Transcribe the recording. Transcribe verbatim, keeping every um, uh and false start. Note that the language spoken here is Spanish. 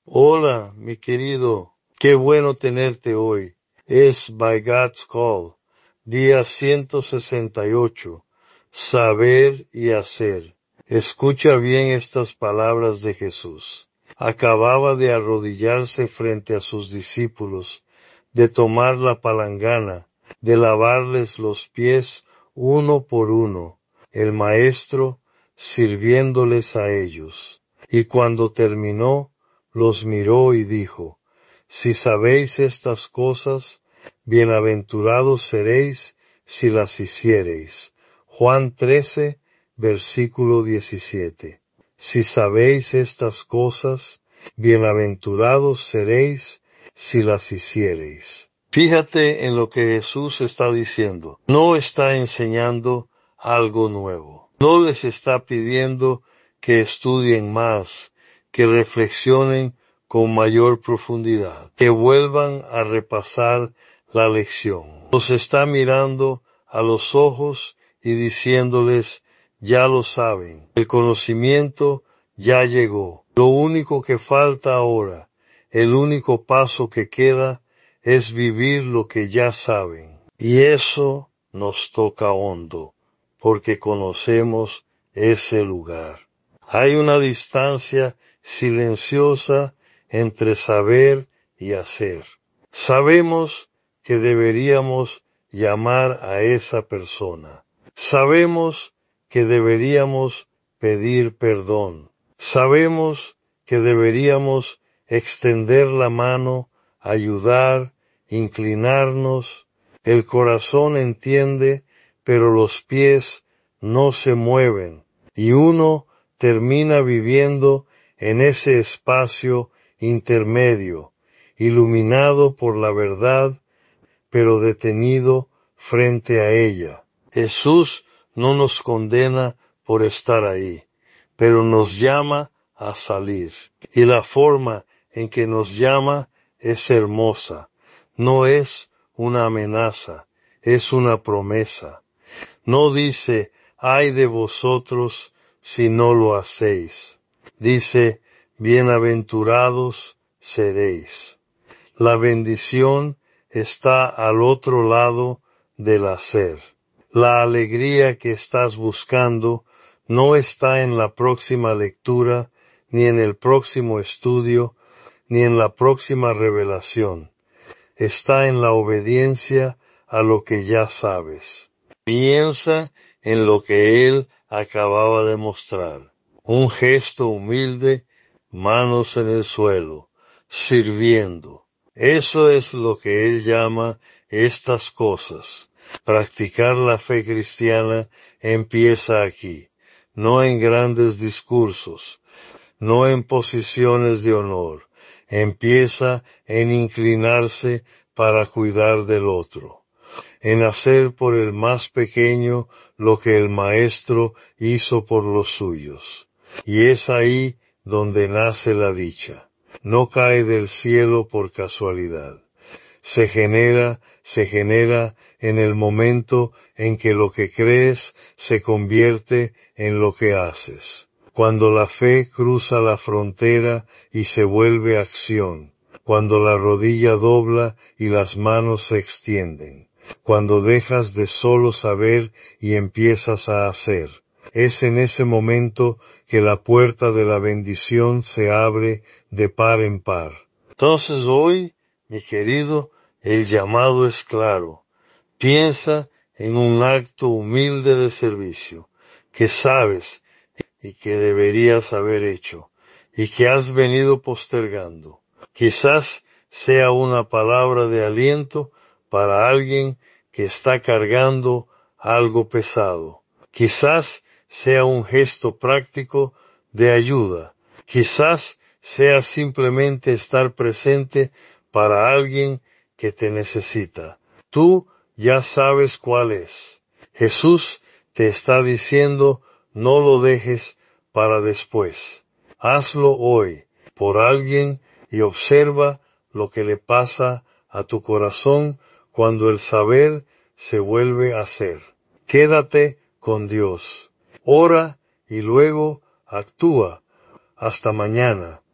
Hola, mi querido, qué bueno tenerte hoy. Es By God's Call, día ciento sesenta y ocho, saber y hacer. Escucha bien estas palabras de Jesús. Acababa de arrodillarse frente a sus discípulos, de tomar la palangana, de lavarles los pies uno por uno, el Maestro sirviéndoles a ellos. Y cuando terminó, los miró y dijo, si sabéis estas cosas, bienaventurados seréis si las hiciereis. Juan trece, versículo diecisiete. Si sabéis estas cosas, bienaventurados seréis si las hiciereis. Fíjate en lo que Jesús está diciendo. No está enseñando algo nuevo. No les está pidiendo que estudien más, que reflexionen con mayor profundidad, que vuelvan a repasar la lección. Los está mirando a los ojos y diciéndoles, ya lo saben, el conocimiento ya llegó. Lo único que falta ahora, el único paso que queda, es vivir lo que ya saben. Y eso nos toca hondo, porque conocemos ese lugar. Hay una distancia silenciosa entre saber y hacer. Sabemos que deberíamos llamar a esa persona. Sabemos que deberíamos pedir perdón. Sabemos que deberíamos extender la mano, ayudar, inclinarnos. El corazón entiende, pero los pies no se mueven, y uno termina viviendo en ese espacio intermedio, iluminado por la verdad, pero detenido frente a ella. Jesús no nos condena por estar ahí, pero nos llama a salir. Y la forma en que nos llama es hermosa. No es una amenaza, es una promesa. No dice, ay de vosotros si no lo hacéis. Dice, bienaventurados seréis. La bendición está al otro lado del hacer. La alegría que estás buscando no está en la próxima lectura, ni en el próximo estudio, ni en la próxima revelación. Está en la obediencia a lo que ya sabes. Piensa en lo que Él acababa de mostrar. Un gesto humilde, manos en el suelo, sirviendo. Eso es lo que Él llama estas cosas. Practicar la fe cristiana empieza aquí, no en grandes discursos, no en posiciones de honor. Empieza en inclinarse para cuidar del otro, en hacer por el más pequeño lo que el Maestro hizo por los suyos. Y es ahí donde nace la dicha. No cae del cielo por casualidad. Se genera, se genera en el momento en que lo que crees se convierte en lo que haces. Cuando la fe cruza la frontera y se vuelve acción. Cuando la rodilla dobla y las manos se extienden. Cuando dejas de solo saber y empiezas a hacer. Es en ese momento que la puerta de la bendición se abre de par en par. Entonces hoy, mi querido, el llamado es claro. Piensa en un acto humilde de servicio que sabes y que deberías haber hecho y que has venido postergando. Quizás sea una palabra de aliento para alguien que está cargando algo pesado. Quizás sea un gesto práctico de ayuda. Quizás sea simplemente estar presente para alguien que te necesita. Tú ya sabes cuál es. Jesús te está diciendo, no lo dejes para después. Hazlo hoy por alguien y observa lo que le pasa a tu corazón cuando el saber se vuelve a hacer. Quédate con Dios. Ora y luego actúa. Hasta mañana.